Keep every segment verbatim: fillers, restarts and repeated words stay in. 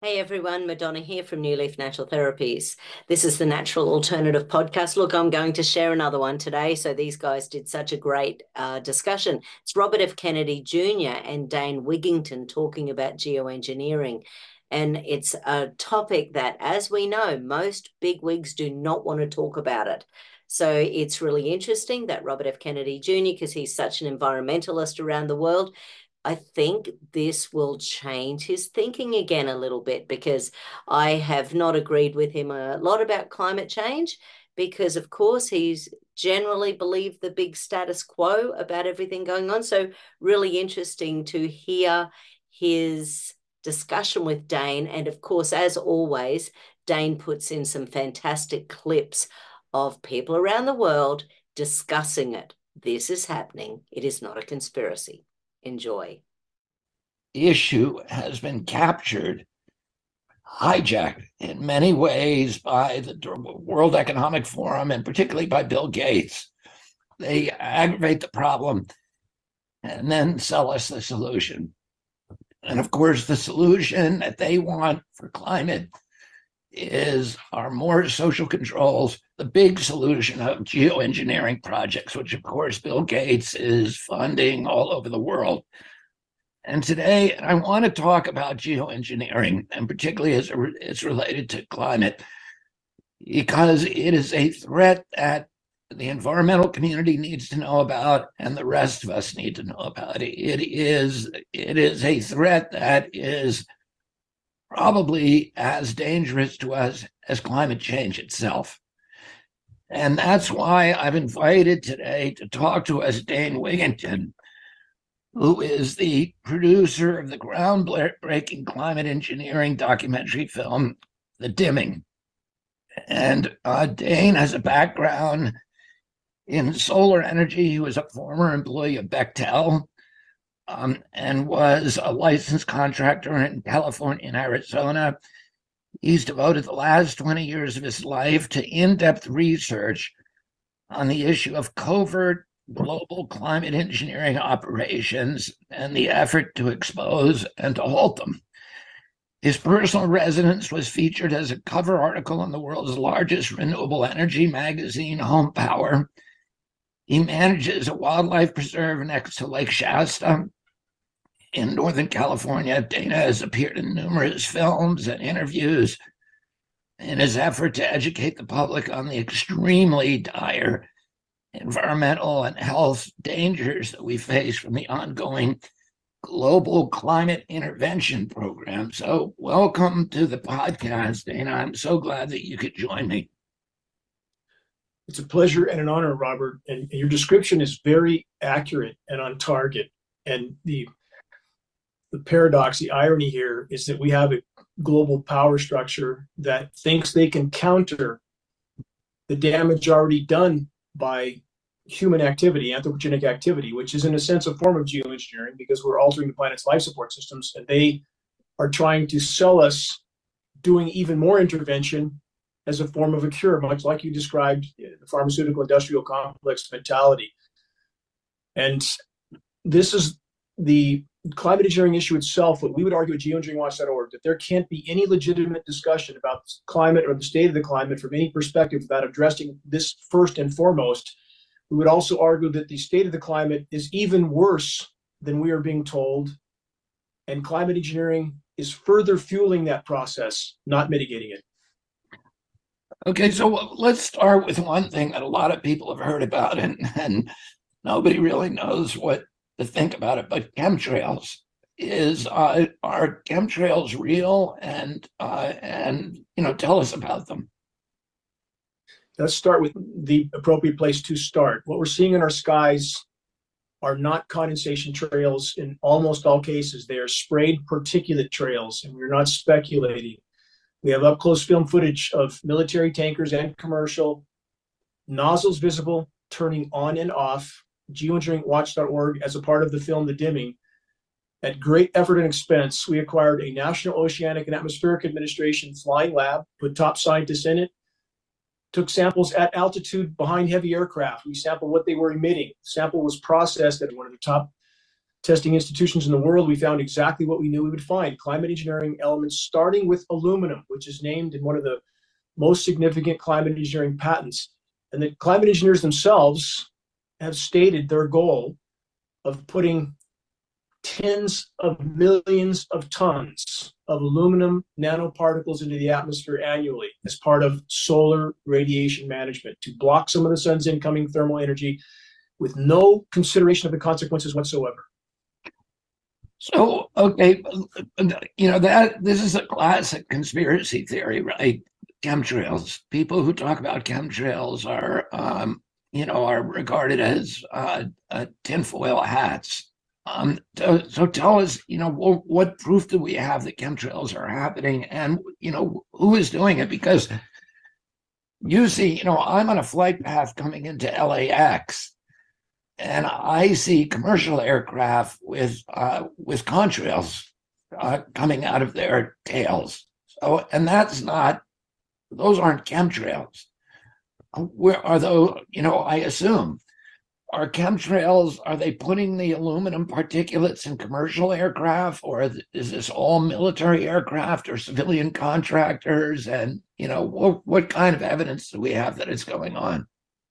Hey everyone, Madonna here from New Leaf Natural Therapies. This is the Natural Alternative Podcast. Look, I'm going to share another one today. So these guys did such a great uh, discussion. It's Robert F. Kennedy Junior and Dane Wigington talking about geoengineering. And it's a topic that, as we know, most bigwigs do not want to talk about it. So it's really interesting that Robert F. Kennedy Junior, because he's such an environmentalist around the world, I think this will change his thinking again a little bit because I have not agreed with him a lot about climate change because, of course, he's generally believed the big status quo about everything going on. So, really interesting to hear his discussion with Dane. And, of course, as always, Dane puts in some fantastic clips of people around the world discussing it. This is happening. It is not a conspiracy. Enjoy. The issue has been captured, hijacked in many ways by the World Economic Forum and particularly by Bill Gates. They aggravate the problem and then sell us the solution. And of course, the solution that they want for climate is our more social controls, the big solution of geoengineering projects, which of course Bill Gates is funding all over the world. And today I want to talk about geoengineering, and particularly as it's related to climate, because it is a threat that the environmental community needs to know about, and the rest of us need to know about it. It is, it is a threat that is probably as dangerous to us as climate change itself. And that's why I've invited today to talk to us Dane Wigington, who is the producer of the groundbreaking climate engineering documentary film, The Dimming. And uh, Dane has a background in solar energy. He was a former employee of Bechtel, Um, and was a licensed contractor in California and Arizona. He's devoted the last twenty years of his life to in-depth research on the issue of covert global climate engineering operations and the effort to expose and to halt them. His personal residence was featured as a cover article in the world's largest renewable energy magazine, Home Power. He manages a wildlife preserve next to Lake Shasta in Northern California. Dane has appeared in numerous films and interviews in his effort to educate the public on the extremely dire environmental and health dangers that we face from the ongoing global climate intervention program. So welcome to the podcast, Dane. I'm so glad that you could join me. It's a pleasure and an honor, Robert. And your description is very accurate and on target. And the the paradox, the irony here is that we have a global power structure that thinks they can counter the damage already done by human activity, anthropogenic activity, which is in a sense a form of geoengineering because we're altering the planet's life support systems. And they are trying to sell us doing even more intervention as a form of a cure, much like you described, the pharmaceutical industrial complex mentality. And this is the climate engineering issue itself. What we would argue at geoengineering watch dot org, that there can't be any legitimate discussion about climate or the state of the climate from any perspective without addressing this first and foremost. We would also argue that the state of the climate is even worse than we are being told, and climate engineering is further fueling that process, not mitigating it. Okay, so let's start with one thing that a lot of people have heard about, and, and nobody really knows what to think about it, but chemtrails. Is uh, are chemtrails real? And uh, and you know, tell us about them. Let's start with the appropriate place to start. What we're seeing in our skies are not condensation trails in almost all cases. They are sprayed particulate trails, and we're not speculating. We have up-close film footage of military tankers and commercial, nozzles visible, turning on and off. geoengineering watch dot org, as a part of the film The Dimming, at great effort and expense, we acquired a National Oceanic and Atmospheric Administration flying lab, put top scientists in it, took samples at altitude behind heavy aircraft. We sampled what they were emitting. The sample was processed at one of the top testing institutions in the world, we found exactly what we knew we would find: climate engineering elements, starting with aluminum, which is named in one of the most significant climate engineering patents. And the climate engineers themselves have stated their goal of putting tens of millions of tons of aluminum nanoparticles into the atmosphere annually as part of solar radiation management to block some of the sun's incoming thermal energy with no consideration of the consequences whatsoever. So, okay, you know, that this is a classic conspiracy theory, right? Chemtrails. People who talk about chemtrails are, um, you know, are regarded as uh, uh, tinfoil hats. Um, so, so tell us, you know, what, what proof do we have that chemtrails are happening, and, you know, who is doing it? Because you see, you know, I'm on a flight path coming into L A X, and I see commercial aircraft with uh, with contrails uh, coming out of their tails. So, and that's not; those aren't chemtrails. Where are those? You know, I assume are chemtrails. Are they putting the aluminum particulates in commercial aircraft, or is this all military aircraft or civilian contractors? And you know, what what kind of evidence do we have that it's going on?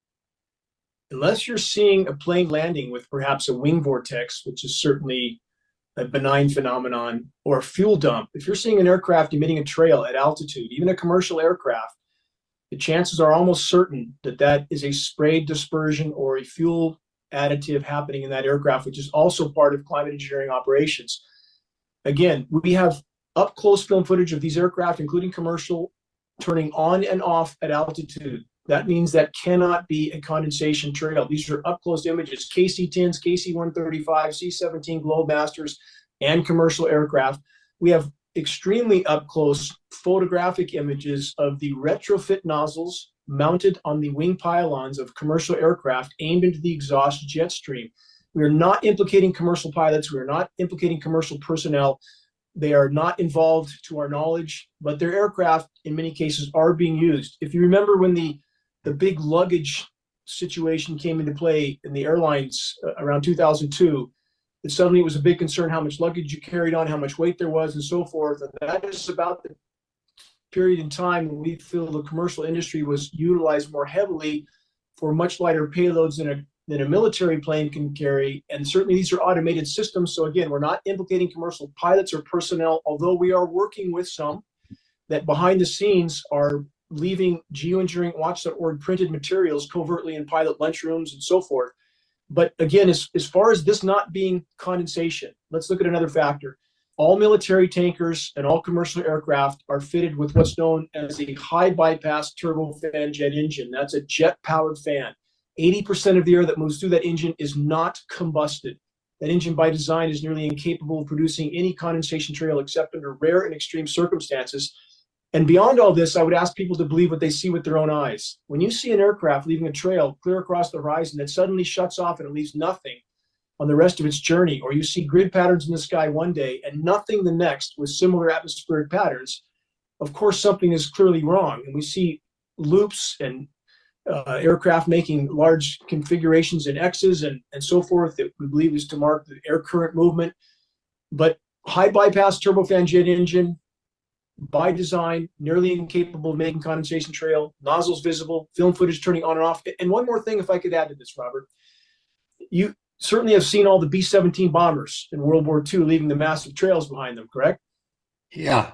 Unless you're seeing a plane landing with perhaps a wing vortex, which is certainly a benign phenomenon, or a fuel dump, if you're seeing an aircraft emitting a trail at altitude, even a commercial aircraft, the chances are almost certain that that is a sprayed dispersion or a fuel additive happening in that aircraft, which is also part of climate engineering operations. Again, we have up close film footage of these aircraft, including commercial, turning on and off at altitude. That means that cannot be a condensation trail. These are up-close images, K C tens, K C one thirty-five, C seventeen Globemasters, and commercial aircraft. We have extremely up-close photographic images of the retrofit nozzles mounted on the wing pylons of commercial aircraft aimed into the exhaust jet stream. We are not implicating commercial pilots. We are not implicating commercial personnel. They are not involved to our knowledge, but their aircraft, in many cases, are being used. If you remember when the the big luggage situation came into play in the airlines uh, around two thousand two, that suddenly it was a big concern how much luggage you carried on, how much weight there was, and so forth. And that is about the period in time when we feel the commercial industry was utilized more heavily for much lighter payloads than a, than a military plane can carry. And certainly these are automated systems. So again, we're not implicating commercial pilots or personnel, although we are working with some that behind the scenes are leaving geoengineering watch dot org printed materials covertly in pilot lunchrooms and so forth. But again, as, as far as this not being condensation, let's look at another factor. All military tankers and all commercial aircraft are fitted with what's known as a high bypass turbofan jet engine. That's a jet-powered fan. eighty percent of the air that moves through that engine is not combusted. That engine by design is nearly incapable of producing any condensation trail except under rare and extreme circumstances. And beyond all this, I would ask people to believe what they see with their own eyes. When you see an aircraft leaving a trail clear across the horizon that suddenly shuts off and it leaves nothing on the rest of its journey, or you see grid patterns in the sky one day and nothing the next with similar atmospheric patterns, of course, something is clearly wrong. And we see loops and uh, aircraft making large configurations in X's and, and so forth that we believe is to mark the air current movement. But high bypass turbofan jet engine, by design, nearly incapable of making condensation trail, nozzles visible, film footage turning on and off. And one more thing, if I could add to this, Robert, you certainly have seen all the B seventeen bombers in World War Two leaving the massive trails behind them, correct? Yeah.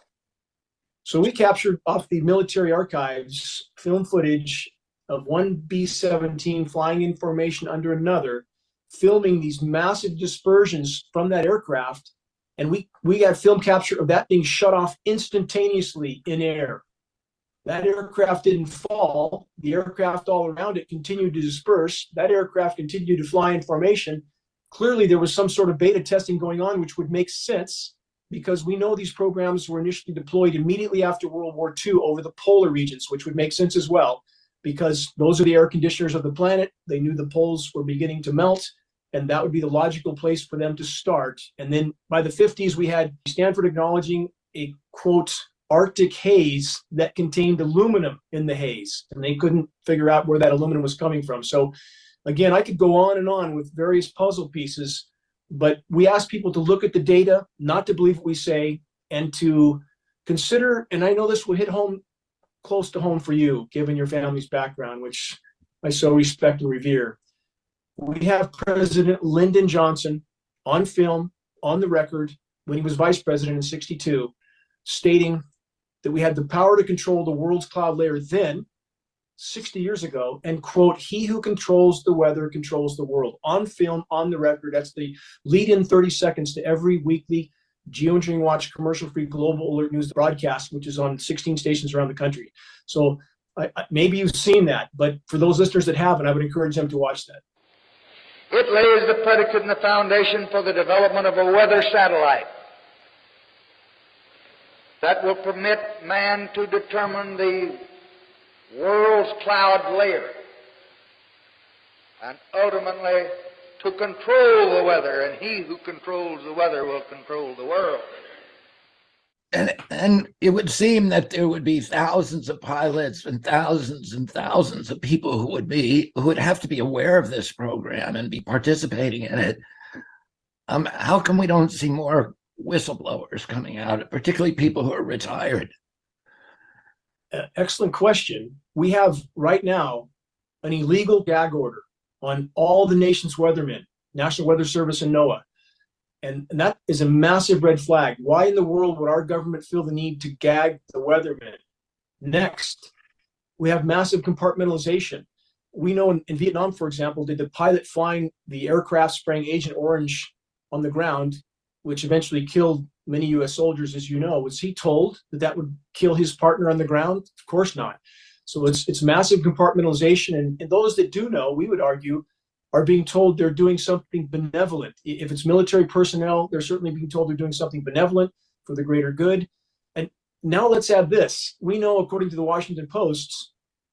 So we captured off the military archives film footage of one B seventeen flying in formation under another, filming these massive dispersions from that aircraft. And we, we had film capture of that being shut off instantaneously in air. That aircraft didn't fall. The aircraft all around it continued to disperse. That aircraft continued to fly in formation. Clearly, there was some sort of beta testing going on, which would make sense because we know these programs were initially deployed immediately after World War Two over the polar regions, which would make sense as well because those are the air conditioners of the planet. They knew the poles were beginning to melt, and that would be the logical place for them to start. And then by the fifties, we had Stanford acknowledging a, quote, Arctic haze that contained aluminum in the haze, and they couldn't figure out where that aluminum was coming from. So again, I could go on and on with various puzzle pieces, But we ask people to look at the data, not to believe what we say, and to consider, and I know this will hit home close to home for you, given your family's background, which I so respect and revere. We have President Lyndon Johnson on film, on the record, when he was vice president in sixty-two, stating that we had the power to control the world's cloud layer then, sixty years ago, and quote, "He who controls the weather controls the world." On film, on the record. That's the lead in thirty seconds to every weekly Geoengineering Watch commercial-free global alert news broadcast, which is on sixteen stations around the country. So I, I, maybe you've seen that, but for those listeners that haven't, I would encourage them to watch that. It lays the predicate and the foundation for the development of a weather satellite that will permit man to determine the world's cloud layer and ultimately to control the weather, and he who controls the weather will control the world. And, and it would seem that there would be thousands of pilots and thousands and thousands of people who would be who would have to be aware of this program and be participating in it. Um, how come we don't see more whistleblowers coming out, particularly people who are retired? Uh, excellent question. We have right now an illegal gag order on all the nation's weathermen, National Weather Service and NOAA. And, and that is a massive red flag. Why in the world would our government feel the need to gag the weathermen? Next, we have massive compartmentalization. We know in, in Vietnam, for example, did the pilot flying the aircraft spraying Agent Orange on the ground, which eventually killed many U S soldiers, as you know, was he told that that would kill his partner on the ground? Of course not. So it's it's massive compartmentalization. And, and those that do know, we would argue, are being told they're doing something benevolent. If it's military personnel, they're certainly being told they're doing something benevolent for the greater good. And now let's add this. We know, according to the Washington Post,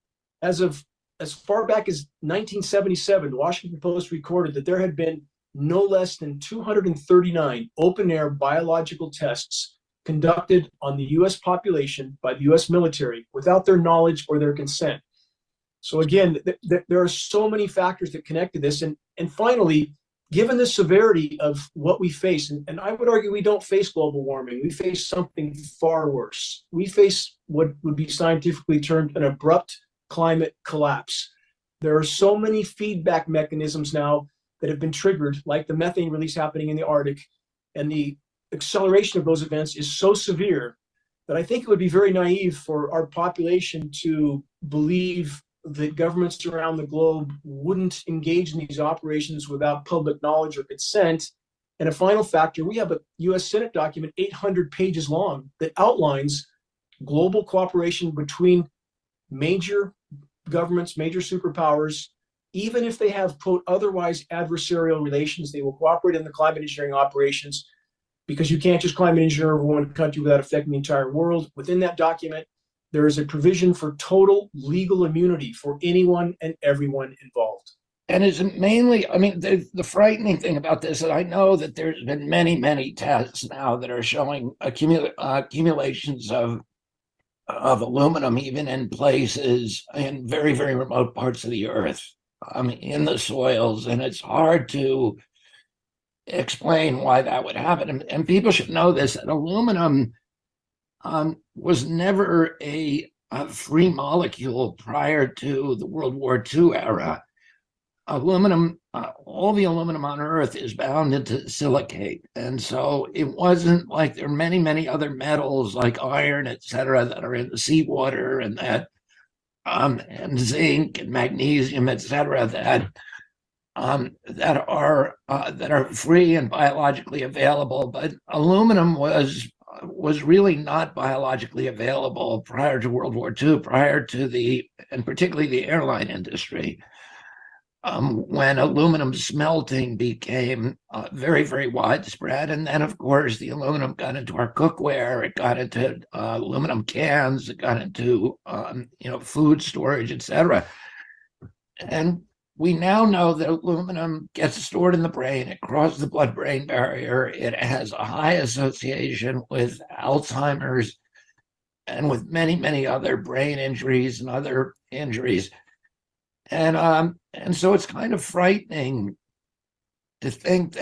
as of as far back as nineteen seventy-seven, the Washington Post recorded that there had been no less than two hundred thirty-nine open-air biological tests conducted on the U S population by the U S military without their knowledge or their consent. So again, th- th- there are so many factors that connect to this. And, and finally, given the severity of what we face, and, and I would argue we don't face global warming, we face something far worse. We face what would be scientifically termed an abrupt climate collapse. There are so many feedback mechanisms now that have been triggered, like the methane release happening in the Arctic, and the acceleration of those events is so severe that I think it would be very naive for our population to believe that governments around the globe wouldn't engage in these operations without public knowledge or consent. And a final factor, we have a U S Senate document eight hundred pages long that outlines global cooperation between major governments, major superpowers. Even if they have, quote, otherwise adversarial relations, they will cooperate in the climate engineering operations, because you can't just climate engineer over one country without affecting the entire world. Within that document, there is a provision for total legal immunity for anyone and everyone involved. And is it mainly, I mean, the, the frightening thing about this is I know that there's been many, many tests now that are showing accumula- uh, accumulations of of aluminum, even in places in very, very remote parts of the earth, um, in the soils. And it's hard to explain why that would happen. And, and people should know this, that aluminum um, was never a, a free molecule prior to the World War Two era. Aluminum, uh, all the aluminum on Earth is bound into silicate. And so it wasn't like there are many, many other metals like iron, et cetera, that are in the seawater, and that, um, and zinc and magnesium, et cetera, that um, that are uh, that are free and biologically available. But aluminum was was really not biologically available prior to World War Two, prior to the, and particularly the airline industry. Um, when aluminum smelting became uh, very, very widespread. And then, of course, the aluminum got into our cookware, it got into uh, aluminum cans, it got into, um, you know, food storage, et cetera. And we now know that aluminum gets stored in the brain, it crosses the blood-brain barrier, it has a high association with Alzheimer's and with many, many other brain injuries and other injuries. And um, and so it's kind of frightening to think that,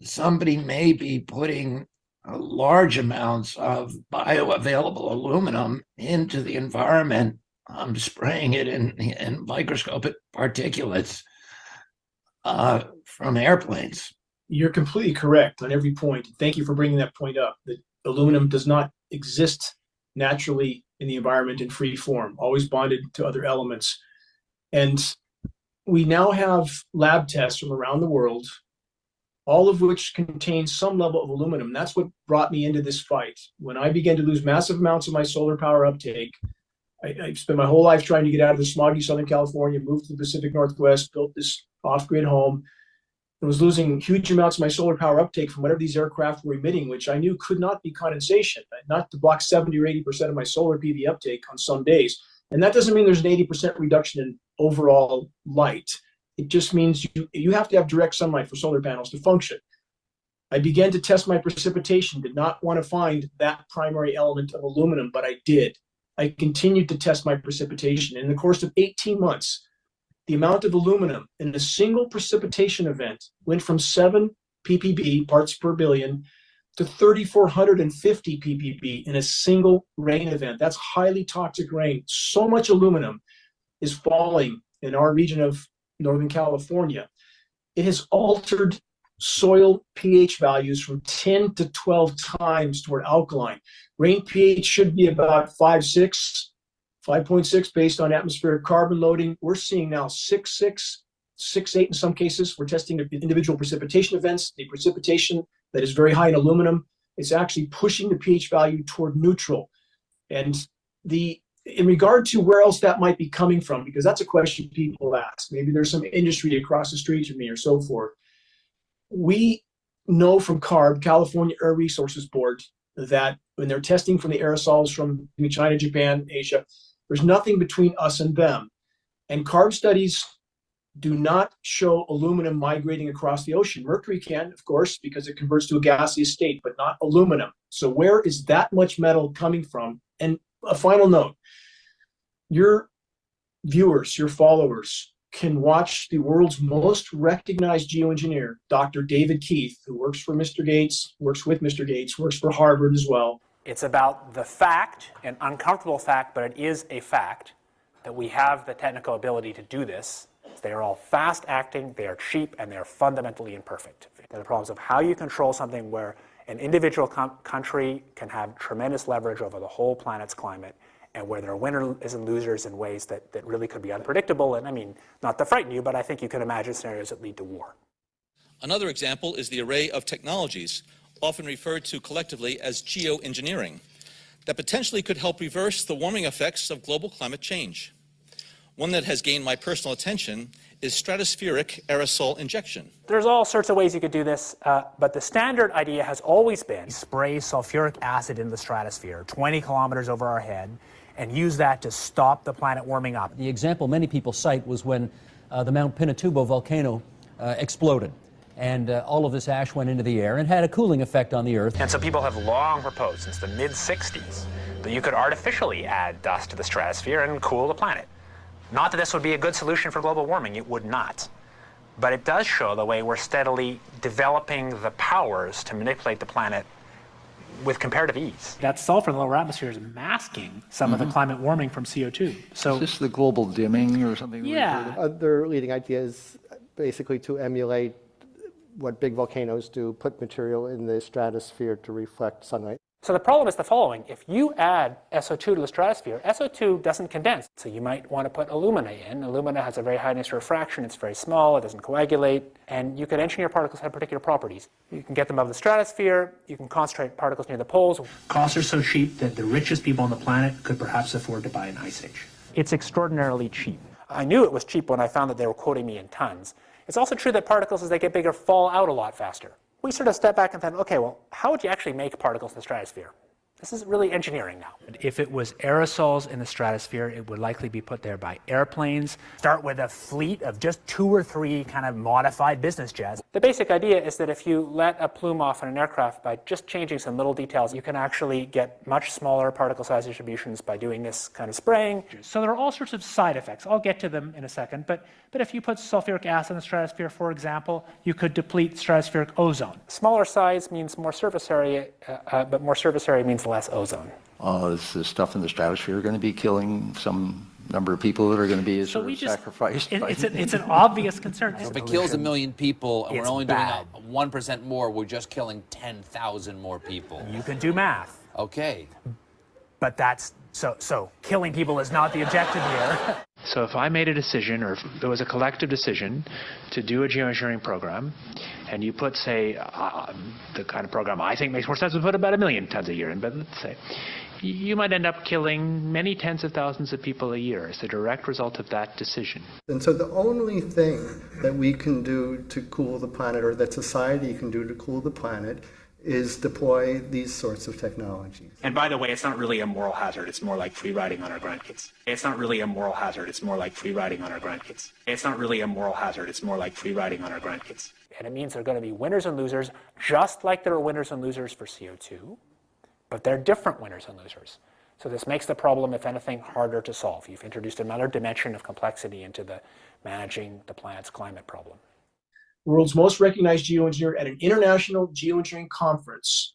somebody may be putting large amounts of bioavailable aluminum into the environment, um, spraying it in, in microscopic particulates uh, from airplanes. You're completely correct on every point. Thank you for bringing that point up. That aluminum does not exist naturally in the environment in free form, always bonded to other elements. And we now have lab tests from around the world, all of which contain some level of aluminum. That's what brought me into this fight. When I began to lose massive amounts of my solar power uptake, I, I spent my whole life trying to get out of the smoggy Southern California, moved to the Pacific Northwest, built this off-grid home, and was losing huge amounts of my solar power uptake from whatever these aircraft were emitting, which I knew could not be condensation, not to block seventy or eighty percent of my solar P V uptake on some days. And that doesn't mean there's an eighty percent reduction in overall light. It just means you, you have to have direct sunlight for solar panels to function. I began to test my precipitation, did not want to find that primary element of aluminum, but I did. I continued to test my precipitation. In the course of eighteen months, the amount of aluminum in a single precipitation event went from seven P P B, parts per billion, to three thousand four hundred fifty P P B in a single rain event. That's highly toxic rain. So much aluminum is falling in our region of Northern California. It has altered soil pH values from ten to twelve times toward alkaline. Rain pH should be about five, six, five point six based on atmospheric carbon loading. We're seeing now six, six, six, eight in some cases. We're testing individual precipitation events. The precipitation that is very high in aluminum, it's actually pushing the pH value toward neutral. And the in regard to where else that might be coming from, because that's a question people ask. Maybe there's some industry across the street from me or so forth. We know from CARB, California Air Resources Board, that when they're testing from the aerosols from China, Japan, Asia, there's nothing between us and them. And CARB studies do not show aluminum migrating across the ocean. Mercury can, of course, because it converts to a gaseous state, but not aluminum. So where is that much metal coming from? And a final note, your viewers, your followers can watch the world's most recognized geoengineer, Doctor David Keith, who works for Mister Gates, works with Mister Gates, works for Harvard as well. It's about the fact, an uncomfortable fact, but it is a fact, that we have the technical ability to do this. They are all fast-acting, they are cheap, and they are fundamentally imperfect. There are problems of how you control something where an individual com- country can have tremendous leverage over the whole planet's climate, and where there are winners and losers in ways that, that really could be unpredictable. And I mean, not to frighten you, but I think you can imagine scenarios that lead to war. Another example is the array of technologies, often referred to collectively as geoengineering, that potentially could help reverse the warming effects of global climate change. One that has gained my personal attention is stratospheric aerosol injection. There's all sorts of ways you could do this, uh, but the standard idea has always been spray sulfuric acid in the stratosphere, twenty kilometers over our head, and use that to stop the planet warming up. The example many people cite was when uh, the Mount Pinatubo volcano uh, exploded. And uh, all of this ash went into the air and had a cooling effect on the Earth. And so people have long proposed since the mid sixties that you could artificially add dust to the stratosphere and cool the planet. Not that this would be a good solution for global warming, it would not. But it does show the way we're steadily developing the powers to manipulate the planet with comparative ease. That sulfur in the lower atmosphere is masking some mm-hmm. of the climate warming from C O two. So is this the global dimming or something? Yeah. Other leading ideas basically to emulate what big volcanoes do, put material in the stratosphere to reflect sunlight. So the problem is the following. If you add S O two to the stratosphere, S O two doesn't condense. So you might want to put alumina in. Alumina has a very high initial refraction. It's very small. It doesn't coagulate. And you can engineer particles that have particular properties. You can get them above the stratosphere. You can concentrate particles near the poles. Costs are so cheap that the richest people on the planet could perhaps afford to buy an ice age. It's extraordinarily cheap. I knew it was cheap when I found that they were quoting me in tons. It's also true that particles, as they get bigger, fall out a lot faster. We sort of step back and think, okay, well, how would you actually make particles in the stratosphere? This is really engineering now. If it was aerosols in the stratosphere, it would likely be put there by airplanes. Start with a fleet of just two or three kind of modified business jets. The basic idea is that if you let a plume off in an aircraft by just changing some little details, you can actually get much smaller particle size distributions by doing this kind of spraying. So there are all sorts of side effects. I'll get to them in a second. But, but if you put sulfuric acid in the stratosphere, for example, you could deplete stratospheric ozone. Smaller size means more surface area, uh, uh, but more surface area means less ozone. Uh, is the stuff in the stratosphere going to be killing some number of people that are going to be so we just, sacrificed? It, it's, a, it's an obvious concern. So if it kills a million people and it's we're only bad. doing one percent more, we're just killing ten thousand more people. You can do math. Okay. But that's, so, so killing people is not the objective here. So if I made a decision, or if there was a collective decision to do a geoengineering program, and you put, say, uh, the kind of program I think makes more sense to put about a million tons a year in, but let's say, you might end up killing many tens of thousands of people a year as a direct result of that decision. And so the only thing that we can do to cool the planet, or that society can do to cool the planet, is deploy these sorts of technologies. And by the way, it's not really a moral hazard. It's more like free riding on our grandkids. It's not really a moral hazard. It's more like free riding on our grandkids. It's not really a moral hazard. It's more like free riding on our grandkids. And it means there are going to be winners and losers, just like there are winners and losers for C O two, but they're different winners and losers. So this makes the problem, if anything, harder to solve. You've introduced another dimension of complexity into the managing the planet's climate problem. World's most recognized geoengineer at an international geoengineering conference,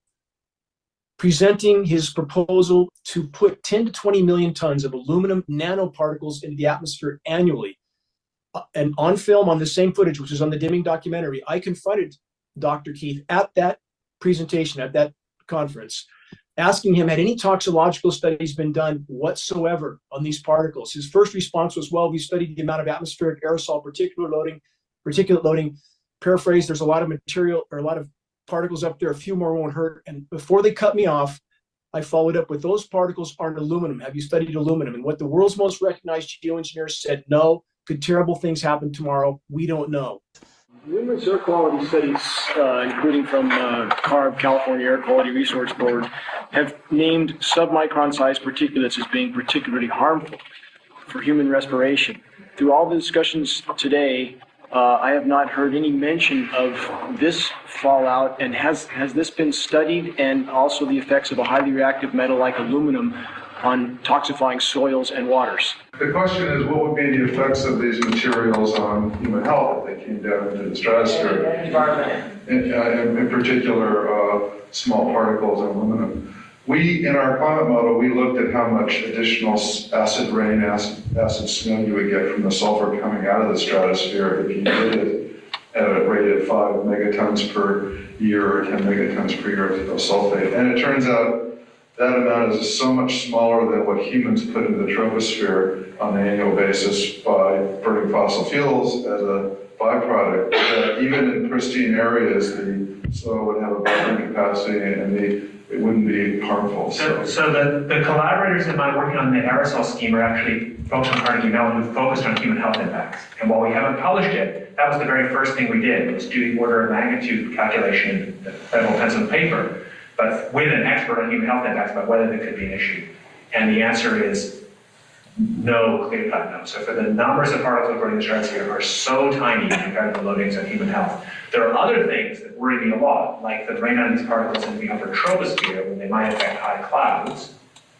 presenting his proposal to put ten to twenty million tons of aluminum nanoparticles into the atmosphere annually. Uh, and on film, on the same footage, which is on the Dimming documentary, I confronted Doctor Keith at that presentation, at that conference, asking him, had any toxicological studies been done whatsoever on these particles? His first response was, well, we studied the amount of atmospheric aerosol particulate loading, particulate loading. Paraphrase, there's a lot of material or a lot of particles up there, a few more won't hurt. And before they cut me off, I followed up with, those particles aren't aluminum. Have you studied aluminum? And what the world's most recognized geoengineers said, no. Could terrible things happen tomorrow? We don't know. Numerous air quality studies, uh, including from uh, CARB, California Air Quality Resource Board, have named submicron-sized particulates as being particularly harmful for human respiration. Through all the discussions today, uh, I have not heard any mention of this fallout. And has, has this been studied, and also the effects of a highly reactive metal like aluminum on toxifying soils and waters? The question is, what would be the effects of these materials on human health if they came down into the stratosphere? In, uh, in, in particular, uh, small particles and aluminum. We, in our climate model, we looked at how much additional acid rain, acid, acid snow you would get from the sulfur coming out of the stratosphere if you did it at a rate of five megatons per year or ten megatons per year of sulfate. And it turns out that amount is so much smaller than what humans put into the troposphere on an annual basis by burning fossil fuels as a byproduct. That even in pristine areas, the soil would have a buffering capacity and the, it wouldn't be harmful. So, so, so the, the collaborators in my working on the aerosol scheme are actually folks from Carnegie Mellon who focused on human health impacts. And while we haven't published it, that was the very first thing we did, was do the order of magnitude calculation in the federal pencil paper, but with an expert on human health impacts about whether there could be an issue. And the answer is no, clear-cut no. So for the numbers of particles burning in the stratosphere are so tiny compared to the loadings on human health. There are other things that worry me a lot, like the rain on these particles in the upper troposphere, when they might affect high clouds.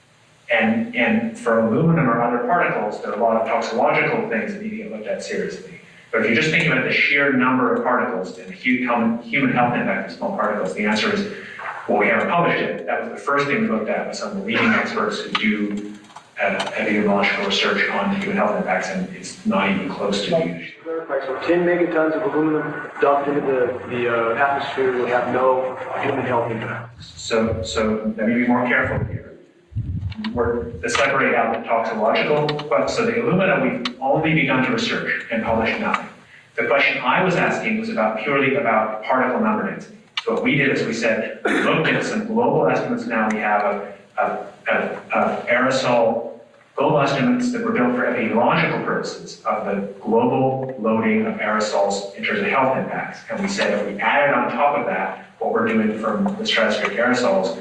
And, and for aluminum or other particles, there are a lot of toxicological things that need to get looked at seriously. But if you're just thinking about the sheer number of particles and the human health impact of small particles, the answer is, well, we haven't published it. That was the first thing we looked at with some of the leading experts who do uh, epidemiological research on human health impacts, and it's not even close to being an issue. So ten megatons of aluminum dumped into the, the uh, atmosphere will have no human health impact. So, so let me be more careful here. We're to separate out the toxicological, but so the aluminum we've only begun to research and publish nothing. The question I was asking was about purely about particle number density. So what we did is we said, we looked at some global estimates now. We have a, a, a, a aerosol global estimates that were built for epidemiological purposes of the global loading of aerosols in terms of health impacts. And we said if we added on top of that what we're doing from the stratospheric aerosols,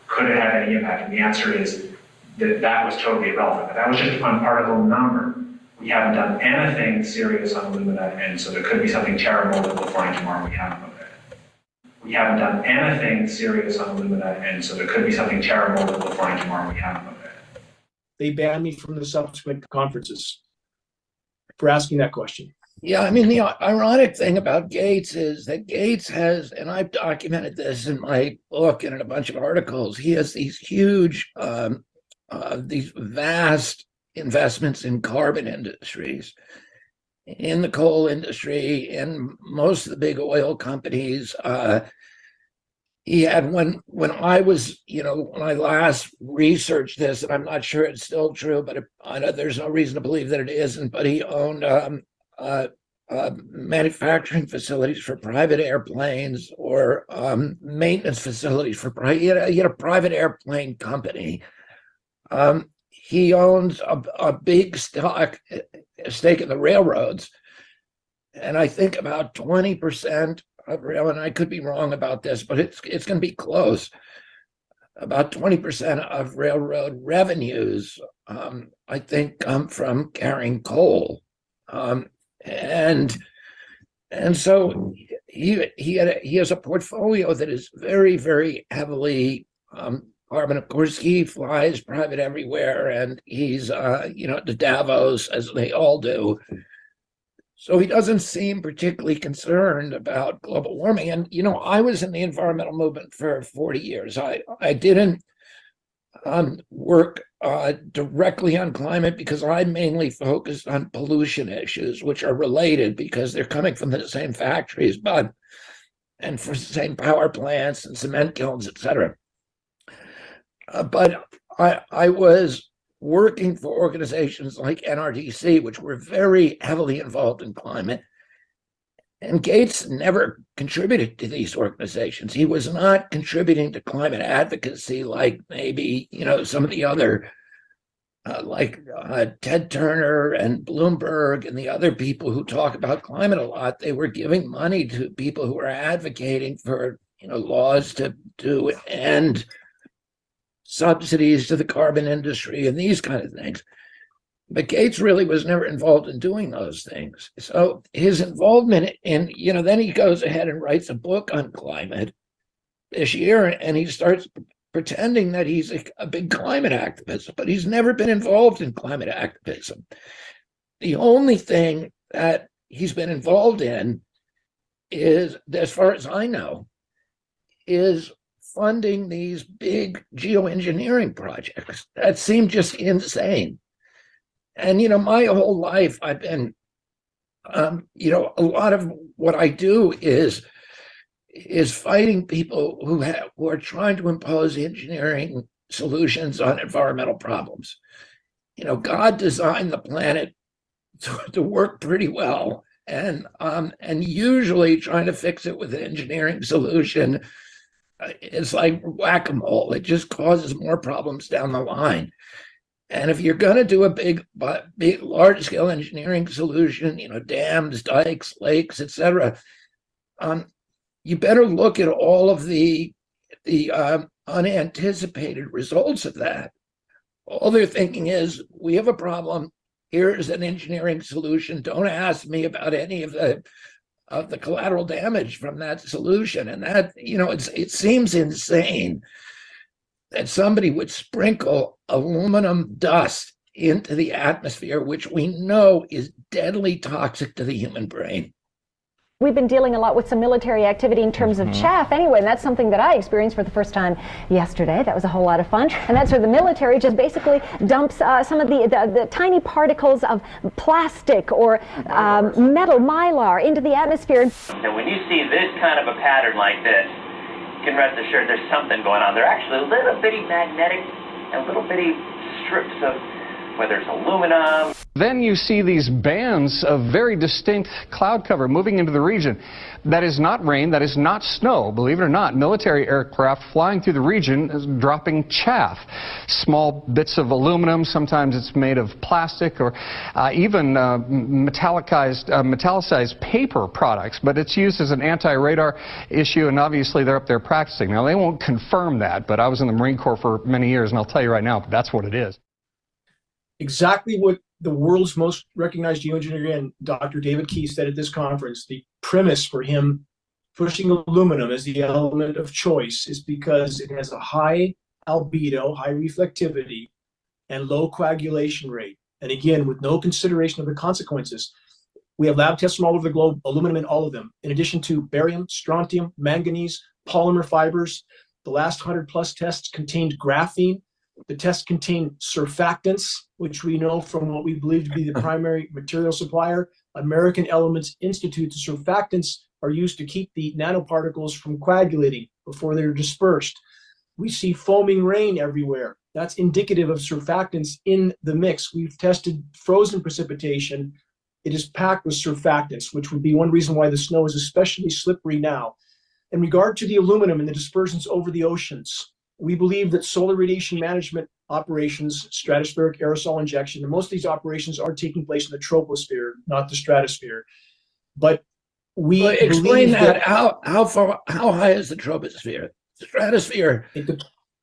Could it have any impact? And the answer is that that was totally irrelevant. But that was just one particle number. We haven't done anything serious on Illumina, and so there could be something terrible that we'll find tomorrow we haven't looked at. We haven't done anything serious on Illumina, and so there could be something terrible that we'll find tomorrow we haven't looked at. They banned me from the subsequent conferences for asking that question. Yeah, I mean, the ironic thing about Gates is that Gates has, and I've documented this in my book and in a bunch of articles, he has these huge, um, uh, these vast investments in carbon industries, in the coal industry, in most of the big oil companies. Uh, he had, when, when I was, you know, when I last researched this, and I'm not sure it's still true, but it, I know there's no reason to believe that it isn't, but he owned um, Uh, uh, manufacturing facilities for private airplanes or um, maintenance facilities for private. He, he had a private airplane company. Um, he owns a, a big stock a stake in the railroads, and I think about twenty percent of rail. And I could be wrong about this, but it's it's going to be close. About twenty percent of railroad revenues, um, I think, come from carrying coal. Um, And and so he he had a, he has a portfolio that is very, very heavily um, carbon. Of course, he flies private everywhere, and he's uh, you know to Davos, as they all do. So he doesn't seem particularly concerned about global warming. And you know, I was in the environmental movement for forty years. I I didn't um, work uh, directly on climate because I mainly focused on pollution issues, which are related because they're coming from the same factories, but and for the same power plants and cement kilns, et cetera. Uh, but I, I was working for organizations like N R D C, which were very heavily involved in climate. And Gates never contributed to these organizations. He was not contributing to climate advocacy like maybe, you know, some of the other, uh, like uh, Ted Turner and Bloomberg and the other people who talk about climate a lot. They were giving money to people who were advocating for, you know, laws to, to end subsidies to the carbon industry and these kind of things. But Gates really was never involved in doing those things. So his involvement in, you know, then he goes ahead and writes a book on climate this year, and he starts pretending that he's a, a big climate activist, but he's never been involved in climate activism. The only thing that he's been involved in is, as far as I know, is funding these big geoengineering projects that seem just insane. And, you know, my whole life I've been, um, you know, a lot of what I do is, is fighting people who have, who are trying to impose engineering solutions on environmental problems. You know, God designed the planet to, to work pretty well. And, um, and usually trying to fix it with an engineering solution, uh, it's like whack-a-mole. It just causes more problems down the line. And if you're going to do a big, big, large-scale engineering solution, you know, dams, dikes, lakes, et cetera, um, you better look at all of the the um, unanticipated results of that. All they're thinking is, we have a problem. Here's an engineering solution. Don't ask me about any of the of the collateral damage from that solution. And that, you know, it's it seems insane that somebody would sprinkle aluminum dust into the atmosphere, which we know is deadly toxic to the human brain. We've been dealing a lot with some military activity in terms mm-hmm. of chaff anyway, and that's something that I experienced for the first time yesterday. That was a whole lot of fun. And that's where the military just basically dumps uh, some of the, the, the tiny particles of plastic or um, metal, mylar, into the atmosphere. And when you see this kind of a pattern like this, you can rest assured there's something going on. They're actually little bitty magnetic and little bitty strips of, whether it's aluminum, Then you see these bands of very distinct cloud cover moving into the region. That is not rain, that is not snow, believe it or not. Military aircraft flying through the region is dropping chaff. Small bits of aluminum, sometimes it's made of plastic, or uh, even uh, metallicized, uh, metallicized paper products, but it's used as an anti-radar issue, and obviously they're up there practicing. Now, they won't confirm that, but I was in the Marine Corps for many years, and I'll tell you right now, that's what it is. Exactly what the world's most recognized geoengineer, and Doctor David Key, said at this conference. The premise for him pushing aluminum as the element of choice is because it has a high albedo, high reflectivity, and low coagulation rate. And again, with no consideration of the consequences. We have lab tests from all over the globe, aluminum in all of them, in addition to barium, strontium, manganese, polymer fibers. The last one hundred plus tests contained graphene. The tests contain surfactants, which we know from what we believe to be the primary material supplier, American Elements Institute. The surfactants are used to keep the nanoparticles from coagulating before they're dispersed. We see foaming rain everywhere. That's indicative of surfactants in the mix. We've tested frozen precipitation. It is packed with surfactants, which would be one reason why the snow is especially slippery now. In regard to the aluminum and the dispersions over the oceans, we believe that solar radiation management operations, stratospheric aerosol injection, and most of these operations are taking place in the troposphere, not the stratosphere. But we well, explain that, that. How how far how high is the troposphere? The stratosphere. It de-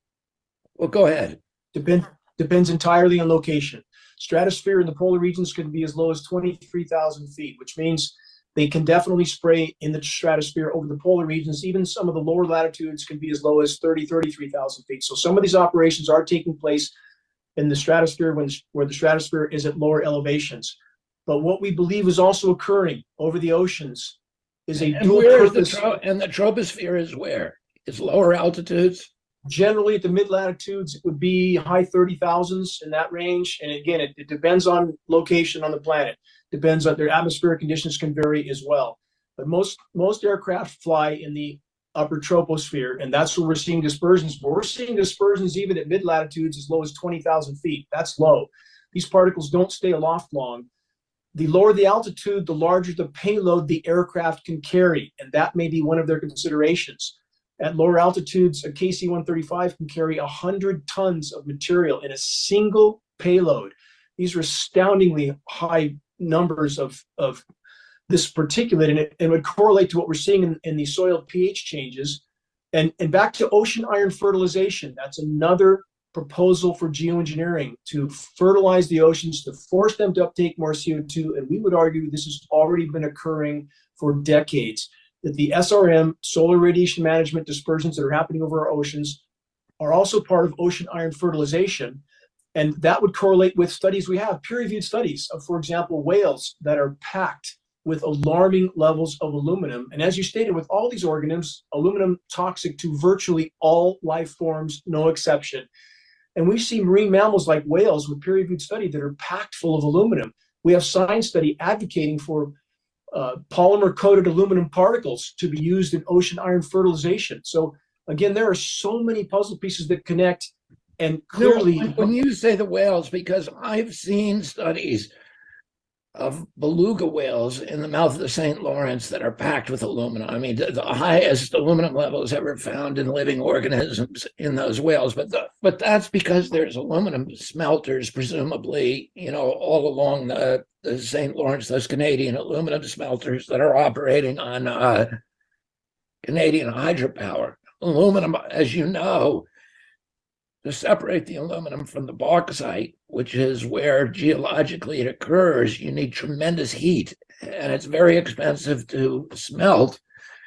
well, go ahead. Depend, depends entirely on location. Stratosphere in the polar regions can be as low as twenty-three thousand feet, which means they can definitely spray in the stratosphere over the polar regions. Even some of the lower latitudes can be as low as thirty, thirty-three thousand feet. So some of these operations are taking place in the stratosphere when, where the stratosphere is at lower elevations. But what we believe is also occurring over the oceans is a and dual where is purpose. The tro- and the troposphere is where? It's lower altitudes? Generally, at the mid-latitudes, it would be high thirty thousands in that range. And again, it, it depends on location on the planet. Depends on their atmospheric conditions can vary as well. But most most aircraft fly in the upper troposphere, and that's where we're seeing dispersions. But we're seeing dispersions even at mid-latitudes as low as twenty thousand feet. That's low. These particles don't stay aloft long. The lower the altitude, the larger the payload the aircraft can carry, and that may be one of their considerations. At lower altitudes, a K C one thirty-five can carry one hundred tons of material in a single payload. These are astoundingly high numbers of, of this particulate, and it, it would correlate to what we're seeing in, in the soil pH changes. And, and back to ocean iron fertilization, that's another proposal for geoengineering to fertilize the oceans, to force them to uptake more C O two. And we would argue this has already been occurring for decades. That the S R M, solar radiation management dispersions that are happening over our oceans, are also part of ocean iron fertilization. And that would correlate with studies we have, peer-reviewed studies of, for example, whales that are packed with alarming levels of aluminum. And as you stated, with all these organisms, aluminum toxic to virtually all life forms, no exception. And we see marine mammals like whales with peer-reviewed study that are packed full of aluminum. We have science study advocating for Uh, polymer-coated aluminum particles to be used in ocean iron fertilization. So again, there are so many puzzle pieces that connect, and clearly— No, when you say the whales, because I've seen studies of beluga whales in the mouth of the Saint Lawrence that are packed with aluminum. I mean, the, the highest aluminum levels ever found in living organisms in those whales. But the, but that's because there's aluminum smelters, presumably, you know, all along the, the Saint Lawrence, those Canadian aluminum smelters that are operating on uh, Canadian hydropower. Aluminum, as you know, to separate the aluminum from the bauxite, which is where geologically it occurs, you need tremendous heat, and it's very expensive to smelt.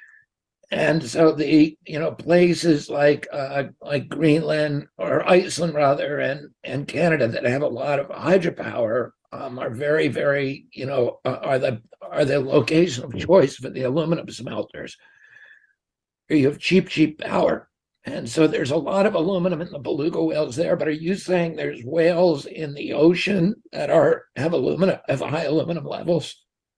And so the, you know, places like uh, like Greenland or Iceland rather, and and Canada that have a lot of hydropower um, are very, very, you know, uh, are the are the location of choice for the aluminum smelters. You have cheap, cheap power. And so there's a lot of aluminum in the beluga whales there, but are you saying there's whales in the ocean that are have aluminum, have high aluminum levels?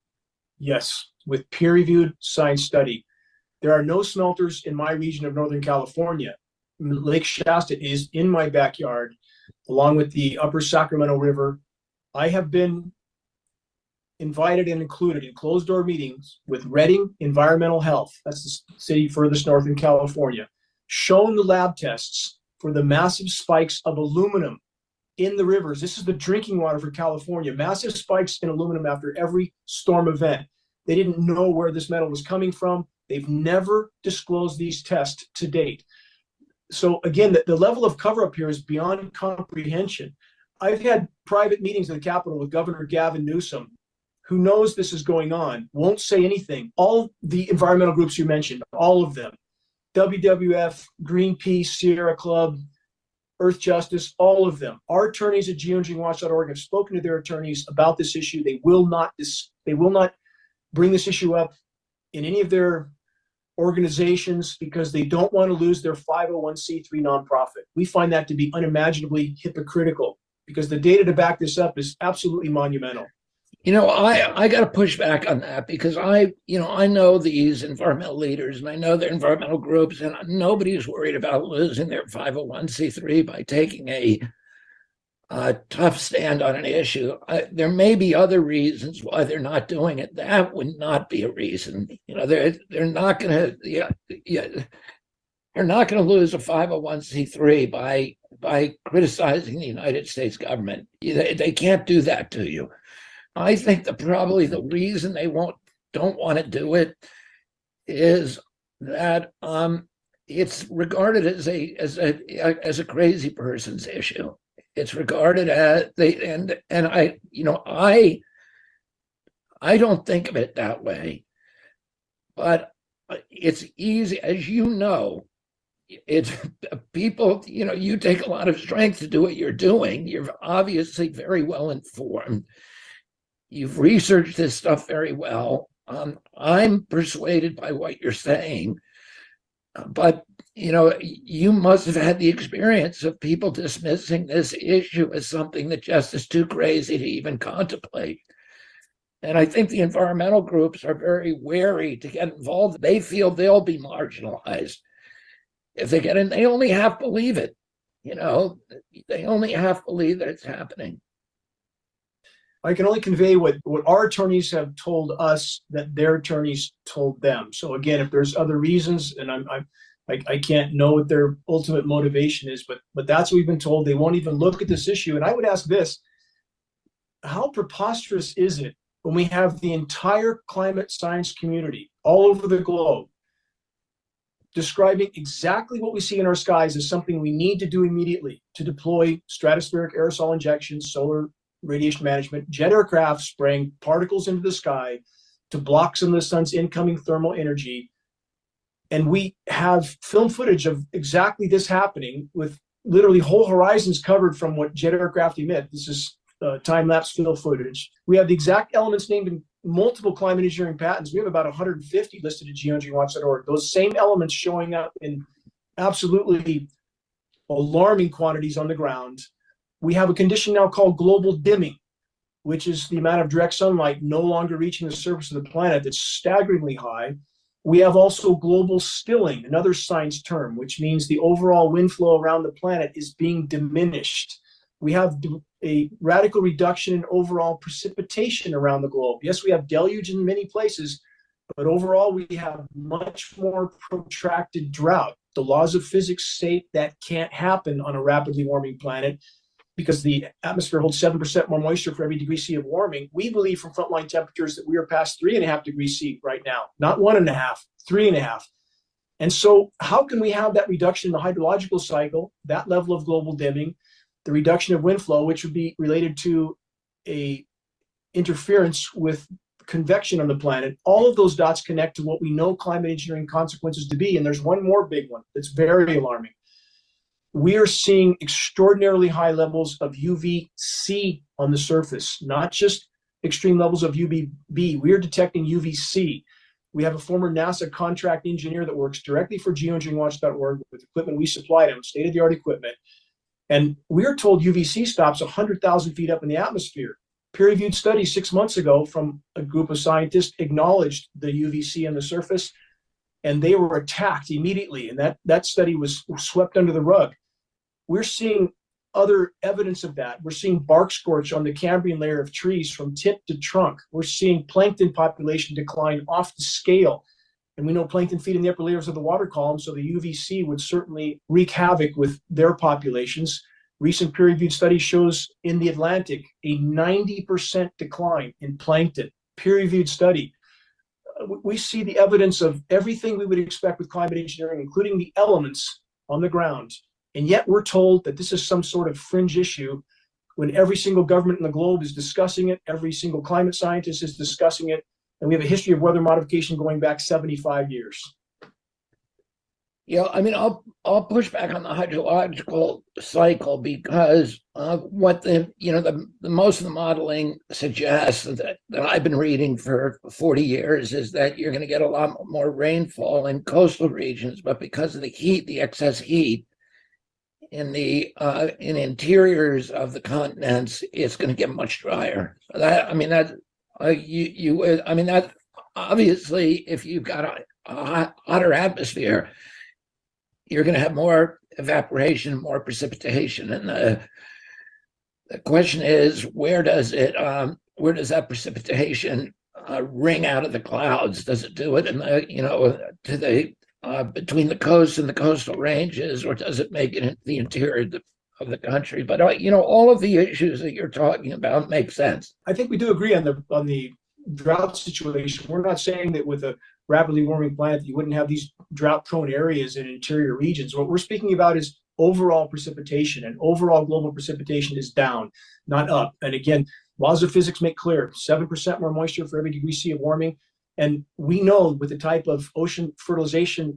Yes, with peer-reviewed science study. There are no smelters in my region of Northern California. Lake Shasta is in my backyard, along with the upper Sacramento River I have been invited and included in closed door meetings with Redding Environmental Health, that's the city furthest north in California, shown the lab tests for the massive spikes of aluminum in the rivers. This is the drinking water for California, massive spikes in aluminum after every storm event. They didn't know where this metal was coming from. They've never disclosed these tests to date. So again, the, the level of cover up here is beyond comprehension. I've had private meetings in the Capitol with Governor Gavin Newsom, who knows this is going on, won't say anything. All the environmental groups you mentioned, all of them, W W F, Greenpeace, Sierra Club, Earth Justice, all of them. Our attorneys at geoengineering watch dot org have spoken to their attorneys about this issue. They will not dis- they will not bring this issue up in any of their organizations because they don't want to lose their five oh one c three nonprofit. We find that to be unimaginably hypocritical because the data to back this up is absolutely monumental. You know, I, I got to push back on that because I, you know, I know these environmental leaders and I know their environmental groups, and nobody's worried about losing their five oh one c three by taking a, a tough stand on an issue. I, there may be other reasons why they're not doing it. That would not be a reason. You know, they're they're not going to, yeah, yeah, they're not going to lose a five oh one c three by by criticizing the United States government. They, they can't do that to you. I think that probably the reason they won't don't want to do it is that um, it's regarded as a as a as a crazy person's issue. It's regarded as they and and I you know I I don't think of it that way, but it's easy, as you know. It's people, you know, you take a lot of strength to do what you're doing. You're obviously very well informed. You've researched this stuff very well. Um, I'm persuaded by what you're saying, but you know, you must have had the experience of people dismissing this issue as something that just is too crazy to even contemplate. And I think the environmental groups are very wary to get involved. They feel they'll be marginalized if they get in. They only half believe it. You know, they only half believe that it's happening. I can only convey what, what our attorneys have told us that their attorneys told them. So again, if there's other reasons, and I'm, I'm I, I can't know what their ultimate motivation is, but but that's what we've been told. They won't even look at this issue. And I would ask this: how preposterous is it when we have the entire climate science community all over the globe describing exactly what we see in our skies as something we need to do immediately to deploy stratospheric aerosol injections, solar radiation management, jet aircraft spraying particles into the sky to block some of the sun's incoming thermal energy. And we have film footage of exactly this happening with literally whole horizons covered from what jet aircraft emit. This is uh, time-lapse film footage. We have the exact elements named in multiple climate engineering patents. We have about one hundred fifty listed at geoengineering watch dot org. Those same elements showing up in absolutely alarming quantities on the ground. We have a condition now called global dimming, which is the amount of direct sunlight no longer reaching the surface of the planet that's staggeringly high. We have also global stilling, another science term, which means the overall wind flow around the planet is being diminished. We have a radical reduction in overall precipitation around the globe. Yes, we have deluge in many places, but overall we have much more protracted drought. The laws of physics state that can't happen on a rapidly warming planet, because the atmosphere holds seven percent more moisture for every degree C of warming. We believe from frontline temperatures that we are past three and a half degrees C right now, not one and a half, three and a half. And so how can we have that reduction in the hydrological cycle, that level of global dimming, the reduction of wind flow, which would be related to a interference with convection on the planet? All of those dots connect to what we know climate engineering consequences to be. And there's one more big one that's very alarming. We are seeing extraordinarily high levels of U V C on the surface, not just extreme levels of U V B. We are detecting U V C. We have a former NASA contract engineer that works directly for geoengineering watch dot org with equipment we supplied him, state-of-the-art equipment. And we are told U V C stops one hundred thousand feet up in the atmosphere. Peer-reviewed study six months ago from a group of scientists acknowledged the U V C on the surface, and they were attacked immediately. And that, that study was swept under the rug. We're seeing other evidence of that. We're seeing bark scorch on the Cambrian layer of trees from tip to trunk. We're seeing plankton population decline off the scale. And we know plankton feed in the upper layers of the water column, so the U V C would certainly wreak havoc with their populations. Recent peer-reviewed study shows in the Atlantic a ninety percent decline in plankton. Peer-reviewed study. We see the evidence of everything we would expect with climate engineering, including the elements on the ground. And yet we're told that this is some sort of fringe issue when every single government in the globe is discussing it, every single climate scientist is discussing it, and we have a history of weather modification going back seventy-five years. Yeah, I mean, I'll I'll push back on the hydrological cycle because uh, what the you know the, the most of the modeling suggests that, that I've been reading for forty years is that you're going to get a lot more rainfall in coastal regions, but because of the heat, the excess heat in the uh, in interiors of the continents, it's going to get much drier. That I mean that uh, you you I mean that obviously if you've got a, a hot, hotter atmosphere, you're going to have more evaporation, more precipitation, and the, the question is, where does it, um, where does that precipitation uh, ring out of the clouds? Does it do it in the, you know, to the uh, between the coast and the coastal ranges, or does it make it into the interior of the, of the country? But uh, you know, all of the issues that you're talking about make sense. I think we do agree on the on the drought situation. We're not saying that with a rapidly warming planet, you wouldn't have these drought-prone areas in interior regions. What we're speaking about is overall precipitation, and overall global precipitation is down, not up. And again, laws of physics make clear, seven percent more moisture for every degree C of warming. And we know with the type of ocean fertilization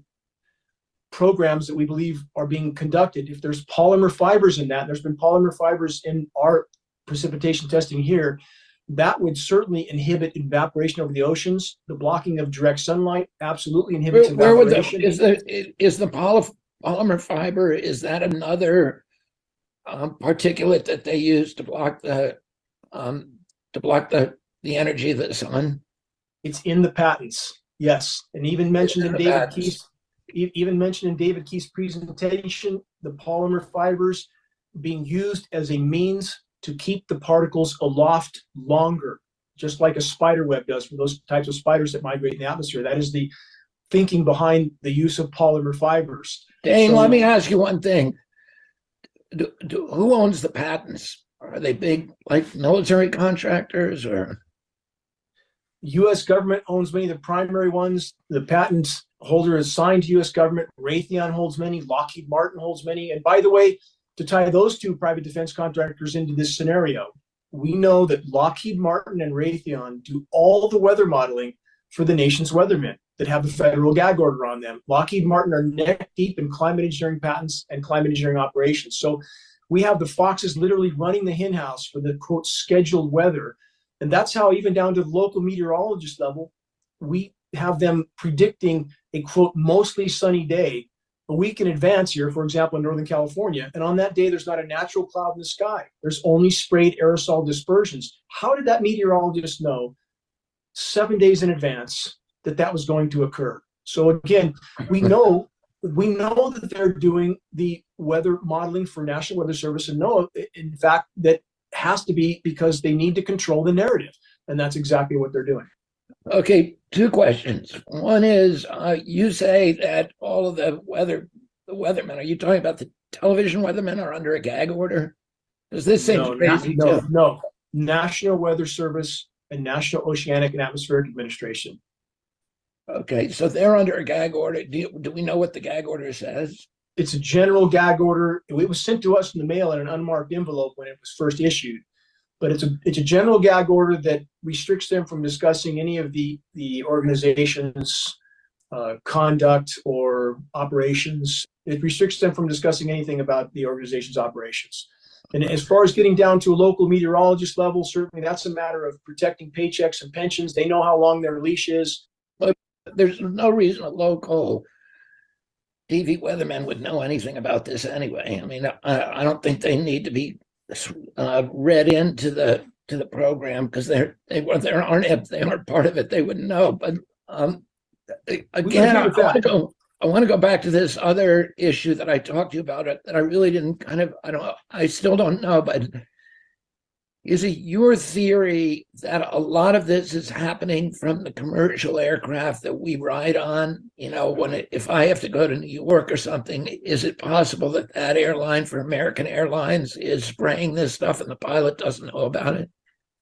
programs that we believe are being conducted, if there's polymer fibers in that, there's been polymer fibers in our precipitation testing here, that would certainly inhibit evaporation over the oceans. The blocking of direct sunlight absolutely inhibits Where, where evaporation. would the, is the is the poly, polymer fiber? Is that another um, particulate that they use to block the um, to block the the energy of the sun? It's in the patents, yes, and even mentioned in David patents. Keith's even mentioned in David Keith's presentation, the polymer fibers being used as a means to keep the particles aloft longer, just like a spider web does for those types of spiders that migrate in the atmosphere. That is the thinking behind the use of polymer fibers. Dane, So- let me ask you one thing. Do, do, who owns the patents? Are they big, like military contractors, or? U S government owns many of the primary ones. The patent holder is signed to U S government. Raytheon holds many. Lockheed Martin holds many. And by the way, to tie those two private defense contractors into this scenario, we know that Lockheed Martin and Raytheon do all the weather modeling for the nation's weathermen that have the federal gag order on them. Lockheed Martin are neck deep in climate engineering patents and climate engineering operations. So we have the foxes literally running the henhouse for the, quote, scheduled weather. And that's how, even down to the local meteorologist level, we have them predicting a, quote, mostly sunny day a week in advance here, for example, in Northern California. And on that day, there's not a natural cloud in the sky. There's only sprayed aerosol dispersions. How did that meteorologist know seven days in advance that that was going to occur? So again, we know we know that they're doing the weather modeling for National Weather Service, and know, in fact, that has to be because they need to control the narrative. And that's exactly what they're doing. Okay, two questions. One is, uh, you say that all of the weather, the weathermen, are you talking about the television weathermen are under a gag order? Because this seems No, na- crazy no, too. no. National Weather Service and National Oceanic and Atmospheric Administration. Okay, so they're under a gag order. Do, you, do we know what the gag order says? It's a general gag order. It was sent to us in the mail in an unmarked envelope when it was first issued. But it's a it's a general gag order that restricts them from discussing any of the the organization's uh, conduct or operations. It restricts them from discussing anything about the organization's operations. And as far as getting down to a local meteorologist level, certainly that's a matter of protecting paychecks and pensions. They know how long their leash is. But there's no reason a local T V weatherman would know anything about this anyway. I mean, I, I don't think they need to be uh, read into the to the program because they're they were they aren't if they aren't part of it, they wouldn't know. But um, again, I, I want to go I want to go back to this other issue that I talked to you about it that I really didn't kind of, I don't, I still don't know, but is it your theory that a lot of this is happening from the commercial aircraft that we ride on? You know, when it, if I have to go to New York or something, is it possible that that airline for American Airlines is spraying this stuff and the pilot doesn't know about it?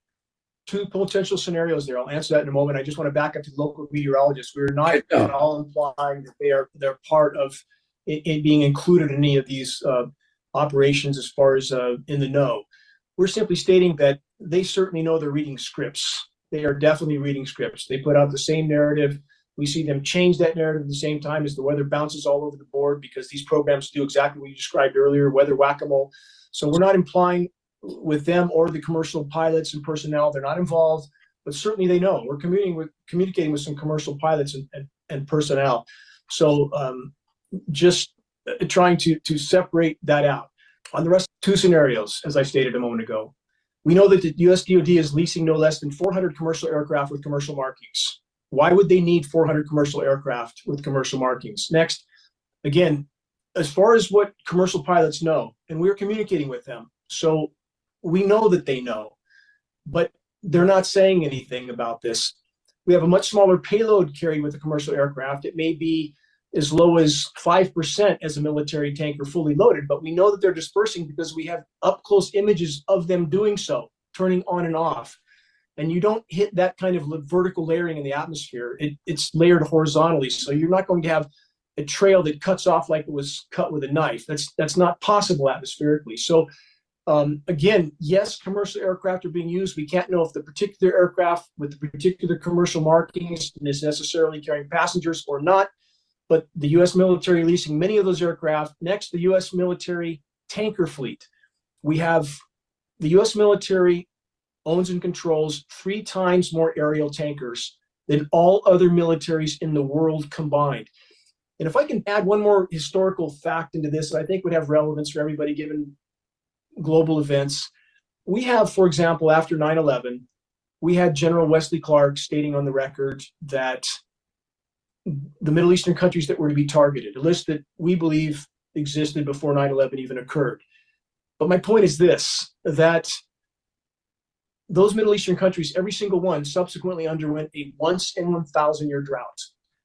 Two potential scenarios there. I'll answer that in a moment. I just want to back up to local meteorologists. We're not at all implying that they are they're part of it, it being included in any of these uh, operations as far as uh, in the know. We're simply stating that they certainly know they're reading scripts. They are definitely reading scripts. They put out the same narrative. We see them change that narrative at the same time as the weather bounces all over the board, because these programs do exactly what you described earlier, weather whack-a-mole. So we're not implying with them or the commercial pilots and personnel, they're not involved, but certainly they know. We're communicating with communicating with some commercial pilots and, and, and personnel. So um, just trying to, to separate that out. On the rest, two scenarios, as I stated a moment ago. We know that the U S D O D is leasing no less than four hundred commercial aircraft with commercial markings. Why would they need four hundred commercial aircraft with commercial markings? Next, again, as far as what commercial pilots know, and we're communicating with them, so we know that they know, but they're not saying anything about this. We have a much smaller payload carried with a commercial aircraft. It may be as low as five percent as a military tanker fully loaded, but we know that they're dispersing because we have up close images of them doing so, turning on and off. And you don't hit that kind of vertical layering in the atmosphere. It, it's layered horizontally. So you're not going to have a trail that cuts off like it was cut with a knife. That's, that's not possible atmospherically. So um, again, yes, commercial aircraft are being used. We can't know if the particular aircraft with the particular commercial markings is necessarily carrying passengers or not. But the U S military leasing many of those aircraft. Next, the U S military tanker fleet. We have the U S military owns and controls three times more aerial tankers than all other militaries in the world combined. And if I can add one more historical fact into this, I think would have relevance for everybody given global events. We have, for example, after nine eleven, we had General Wesley Clark stating on the record that the Middle Eastern countries that were to be targeted, a list that we believe existed before nine eleven even occurred. But my point is this, that those Middle Eastern countries, every single one subsequently underwent a once in one thousand year drought.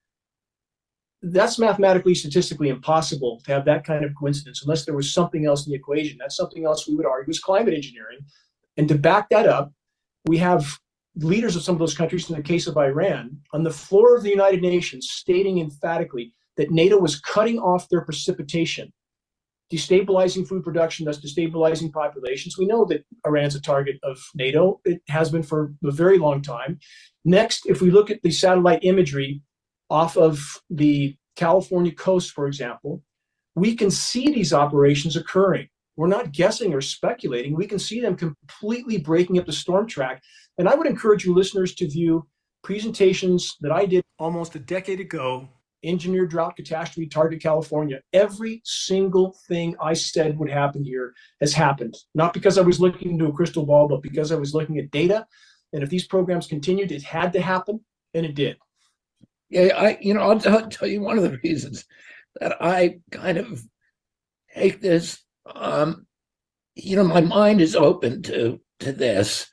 That's mathematically, statistically impossible to have that kind of coincidence unless there was something else in the equation. That's something else we would argue is climate engineering. And to back that up, we have leaders of some of those countries, in the case of Iran, on the floor of the United Nations stating emphatically that NATO was cutting off their precipitation, destabilizing food production, thus destabilizing populations. We know that Iran's a target of NATO. It has been for a very long time. Next, if we look at the satellite imagery off of the California coast, for example, we can see these operations occurring. We're not guessing or speculating. We can see them completely breaking up the storm track. And I would encourage you listeners to view presentations that I did almost a decade ago, Engineered Drought Catastrophe Target California. Every single thing I said would happen here has happened. Not because I was looking into a crystal ball, but because I was looking at data. And if these programs continued, it had to happen, and it did. Yeah, I, you know, I'll, I'll tell you one of the reasons that I kind of take this. Um, you know, my mind is open to to this,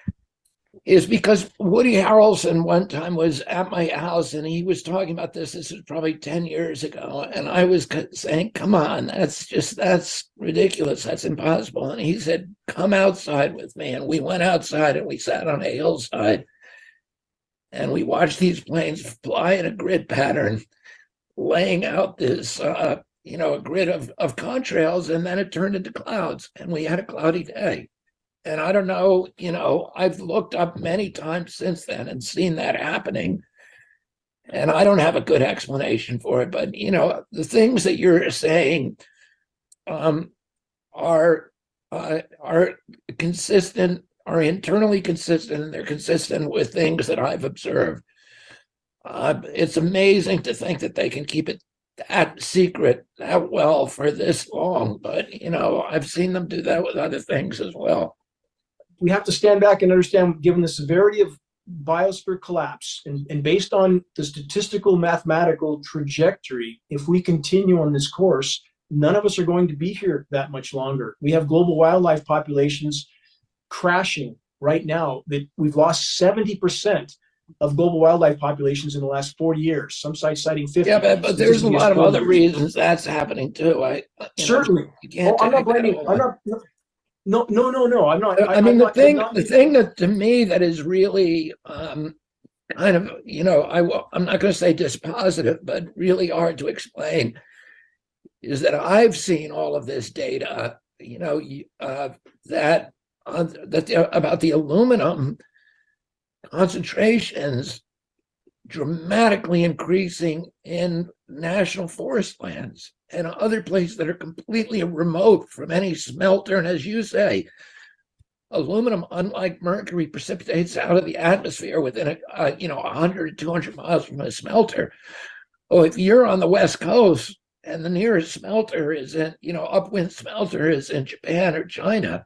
is because Woody Harrelson one time was at my house and he was talking about this. This is probably ten years ago. And I was saying, come on, that's just, that's ridiculous. That's impossible. And he said, come outside with me. And we went outside and we sat on a hillside and we watched these planes fly in a grid pattern, laying out this, uh, you know, a grid of, of contrails, and then it turned into clouds and we had a cloudy day. And I don't know, you know, I've looked up many times since then and seen that happening. And I don't have a good explanation for it. But, you know, the things that you're saying um, are, uh, are consistent, are internally consistent, and they're consistent with things that I've observed. Uh, it's amazing to think that they can keep it that secret that well for this long. But, you know, I've seen them do that with other things as well. We have to stand back and understand, given the severity of biosphere collapse, and, and based on the statistical mathematical trajectory, if we continue on this course, none of us are going to be here that much longer. We have global wildlife populations crashing right now. That we've lost seventy percent of global wildlife populations in the last forty years. Some sites citing fifty. Yeah, but, but there's a lot of other reasons that's happening too. I certainly. Know, oh, I'm not blaming. I'm not. No, no, no, no. I'm not. I, I mean, I'm the not, thing, not, the thing that to me that is really um, kind of, you know, I I'm not going to say dispositive, but really hard to explain, is that I've seen all of this data, you know, uh, that uh, that the, about the aluminum concentrations dramatically increasing in national forest lands and other places that are completely remote from any smelter. And as you say, aluminum, unlike mercury, precipitates out of the atmosphere within a, uh, you know, one hundred, two hundred miles from a smelter. Oh, if you're on the West Coast and the nearest smelter is in, you know, upwind smelter is in Japan or China,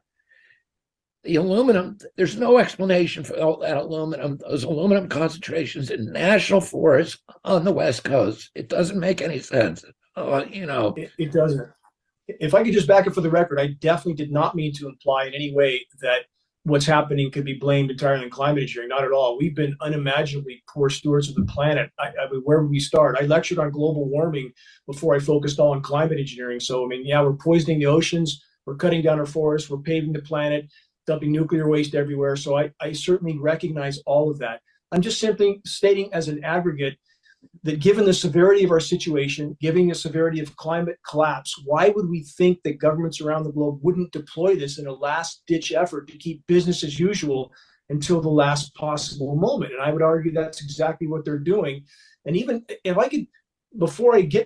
the aluminum, there's no explanation for all that aluminum, those aluminum concentrations in national forests on the West Coast. It doesn't make any sense. Uh, you know, it, it doesn't. If I could just back up for the record, I definitely did not mean to imply in any way that what's happening could be blamed entirely on climate engineering. Not at all. We've been unimaginably poor stewards of the planet. I, I mean, where would we start? I lectured on global warming before I focused all on climate engineering. So, I mean, yeah, we're poisoning the oceans, we're cutting down our forests, we're paving the planet, dumping nuclear waste everywhere. So I, I certainly recognize all of that. I'm just simply stating as an aggregate that given the severity of our situation, given the severity of climate collapse, why would we think that governments around the globe wouldn't deploy this in a last-ditch effort to keep business as usual until the last possible moment? And I would argue that's exactly what they're doing. And even if I could, before I get,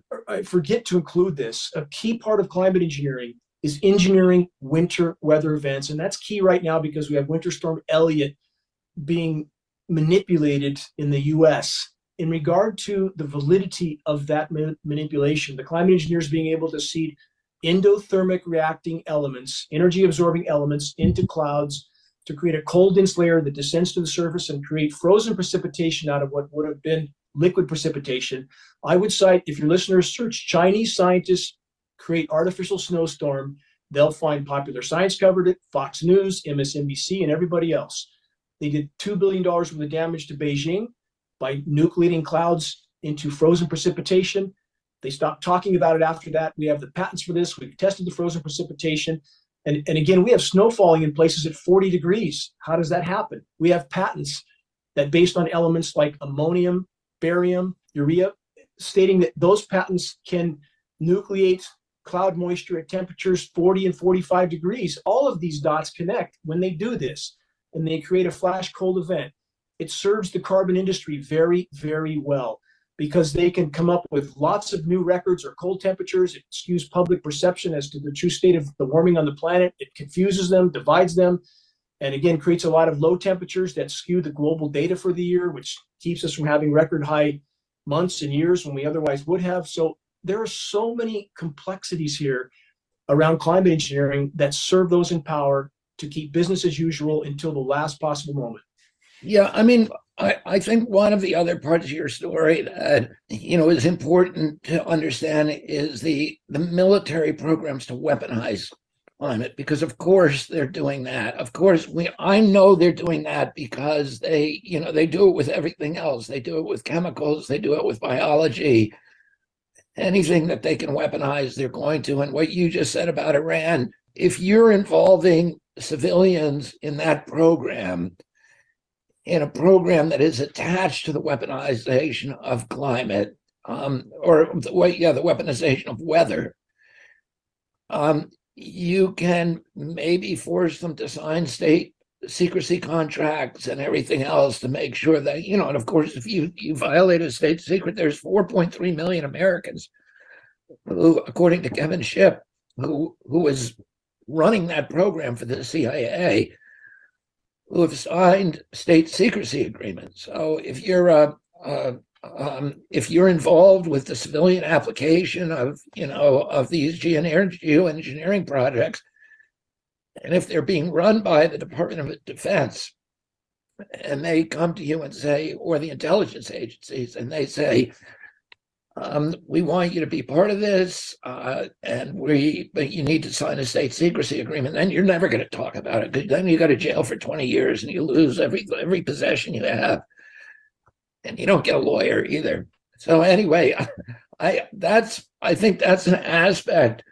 I forget to include this, a key part of climate engineering is engineering winter weather events. And that's key right now because we have Winter Storm Elliott being manipulated in the U S. In regard to the validity of that ma- manipulation, the climate engineers being able to seed endothermic reacting elements, energy absorbing elements into clouds to create a cold dense layer that descends to the surface and create frozen precipitation out of what would have been liquid precipitation. I would cite, if your listeners search Chinese scientists create artificial snowstorm, they'll find Popular Science covered it, Fox News, M S N B C, and everybody else. They did two billion dollars worth of damage to Beijing by nucleating clouds into frozen precipitation. They stopped talking about it after that. We have the patents for this. We've tested the frozen precipitation. And, and again, we have snow falling in places at forty degrees. How does that happen? We have patents that based on elements like ammonium, barium, urea, stating that those patents can nucleate cloud moisture at temperatures forty and forty-five degrees. All of these dots connect when they do this, and they create a flash cold event. It serves the carbon industry very, very well because they can come up with lots of new records or cold temperatures. It skews public perception as to the true state of the warming on the planet. It confuses them, divides them, and again, creates a lot of low temperatures that skew the global data for the year, which keeps us from having record high months and years when we otherwise would have. So there are so many complexities here around climate engineering that serve those in power to keep business as usual until the last possible moment. Yeah, I mean, I, I think one of the other parts of your story that, you know, is important to understand is the, the military programs to weaponize climate, because of course they're doing that. Of course, we I know they're doing that because they, you know, they do it with everything else. They do it with chemicals, they do it with biology. Anything that they can weaponize, they're going to. And what you just said about Iran, if you're involving civilians in that program, in a program that is attached to the weaponization of climate, um, or the, yeah, the weaponization of weather, um, you can maybe force them to sign state secrecy contracts and everything else to make sure that, you know, and of course, if you, you violate a state secret, there's four point three million Americans who, according to Kevin Shipp, who, who was running that program for the C I A, who have signed state secrecy agreements. So if you're uh, uh, um, if you're involved with the civilian application of, you know, of these geoengineering projects, and if they're being run by the Department of Defense, and they come to you and say, or the intelligence agencies, and they say, um, we want you to be part of this, uh, and we, but you need to sign a state secrecy agreement. Then you're never going to talk about it, because then you go to jail for twenty years and you lose every every possession you have, and you don't get a lawyer either. So anyway, I that's I think that's an aspect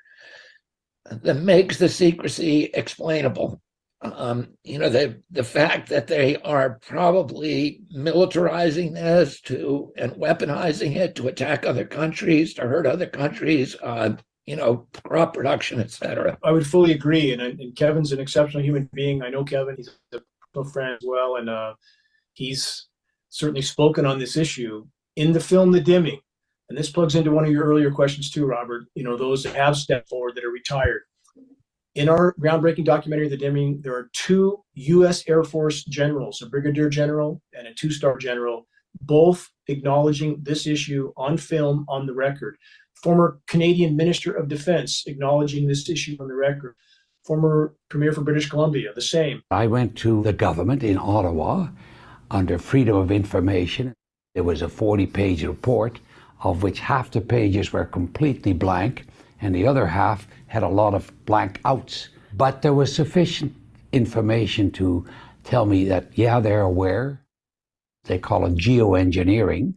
that makes the secrecy explainable. Um, you know, the the fact that they are probably militarizing this to and weaponizing it to attack other countries, to hurt other countries, uh, you know, crop production, et cetera. I would fully agree. And, and Kevin's an exceptional human being. I know Kevin, he's a personal friend as well. And uh, he's certainly spoken on this issue in the film, The Dimming. And this plugs into one of your earlier questions too, Robert. You know, those that have stepped forward that are retired. In our groundbreaking documentary, The Dimming, there are two U S Air Force generals, a brigadier general and a two-star general, both acknowledging this issue on film, on the record. Former Canadian Minister of Defense acknowledging this issue on the record. Former Premier for British Columbia, the same. I went to the government in Ottawa under Freedom of Information. There was a forty-page report, of which half the pages were completely blank, and the other half had a lot of blank outs. But there was sufficient information to tell me that, yeah, they're aware. They call it geoengineering.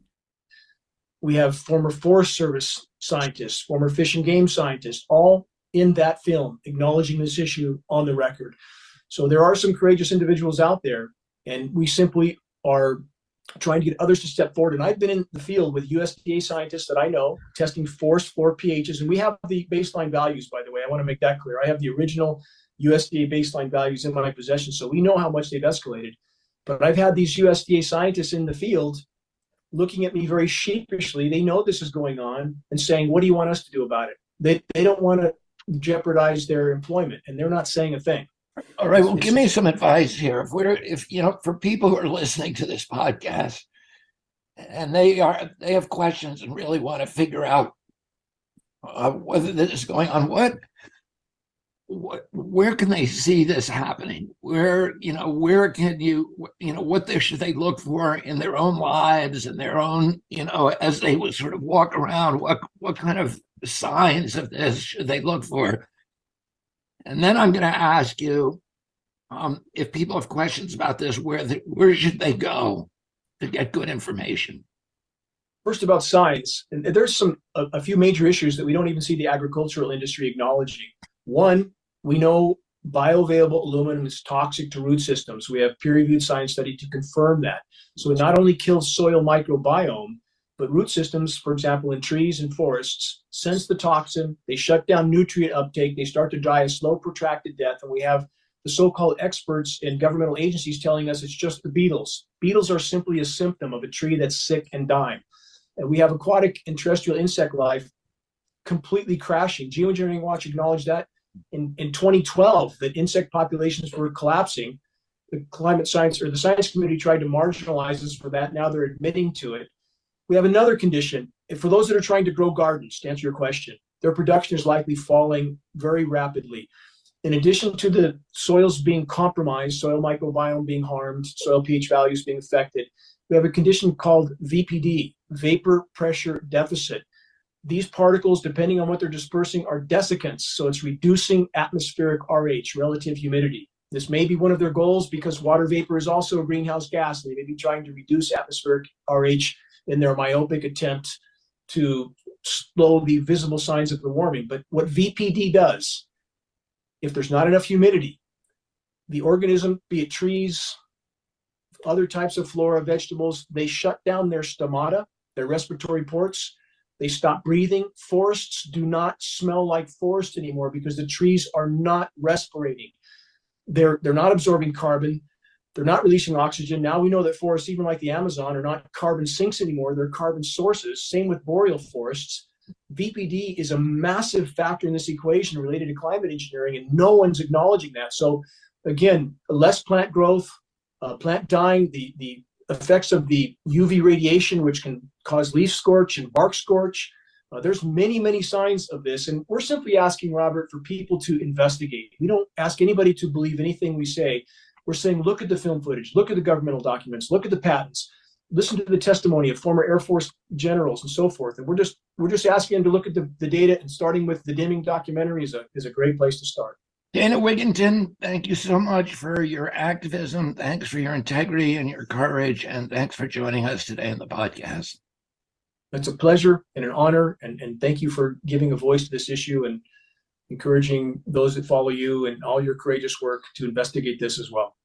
We have former Forest Service scientists, former Fish and Game scientists, all in that film acknowledging this issue on the record. So there are some courageous individuals out there, and we simply are trying to get others to step forward. And I've been in the field with U S D A scientists that I know testing forest floor pHs, and we have the baseline values, by the way. I want to make that clear. I have the original U S D A baseline values in my possession, so we know how much they've escalated. But I've had these U S D A scientists in the field looking at me very sheepishly. They know this is going on and saying, what do you want us to do about it? They, they don't want to jeopardize their employment, and they're not saying a thing. All right, well, give me some advice here. If we're, if you know, for people who are listening to this podcast, and they are, they have questions and really want to figure out uh, whether this is going on, what, what, where can they see this happening? Where, you know, where can you, you know, what they, should they look for in their own lives and their own, you know, as they would sort of walk around? What, what kind of signs of this should they look for? And then I'm going to ask you, um, if people have questions about this, where the, where should they go to get good information? First, about science, and there's some a, a few major issues that we don't even see the agricultural industry acknowledging. One, we know bioavailable aluminum is toxic to root systems. We have peer-reviewed science study to confirm that. So it not only kills soil microbiome, but root systems, for example, in trees and forests, sense the toxin, they shut down nutrient uptake, they start to die a slow, protracted death, and we have the so-called experts in governmental agencies telling us it's just the beetles. Beetles are simply a symptom of a tree that's sick and dying. And we have aquatic and terrestrial insect life completely crashing. Geoengineering Watch acknowledged that in, in twenty twelve, that insect populations were collapsing. The climate science, or the science community, tried to marginalize us for that. Now they're admitting to it. We have another condition. And for those that are trying to grow gardens, to answer your question, their production is likely falling very rapidly. In addition to the soils being compromised, soil microbiome being harmed, soil pH values being affected, we have a condition called V P D, vapor pressure deficit. These particles, depending on what they're dispersing, are desiccants, so it's reducing atmospheric R H, relative humidity. This may be one of their goals because water vapor is also a greenhouse gas, and they may be trying to reduce atmospheric R H in their myopic attempt to slow the visible signs of the warming. But what V P D does, if there's not enough humidity, the organism, be it trees, other types of flora, vegetables, they shut down their stomata, their respiratory ports. They stop breathing. Forests do not smell like forest anymore because the trees are not respirating. They're, they're not absorbing carbon. They're not releasing oxygen. Now we know that forests, even like the Amazon, are not carbon sinks anymore. They're carbon sources. Same with boreal forests. V P D is a massive factor in this equation related to climate engineering, and no one's acknowledging that. So again, less plant growth, uh, plant dying, the, the effects of the U V radiation, which can cause leaf scorch and bark scorch. Uh, there's many, many signs of this. And we're simply asking, Robert, for people to investigate. We don't ask anybody to believe anything we say. We're saying, look at the film footage, look at the governmental documents, look at the patents, listen to the testimony of former Air Force generals and so forth. And we're just we're just asking them to look at the, the data, and starting with the Deming documentary is a is a great place to start. Dana Wigington, thank you so much for your activism. Thanks for your integrity and your courage. And thanks for joining us today on the podcast. It's a pleasure and an honor. And, and thank you for giving a voice to this issue and encouraging those that follow you and all your courageous work to investigate this as well.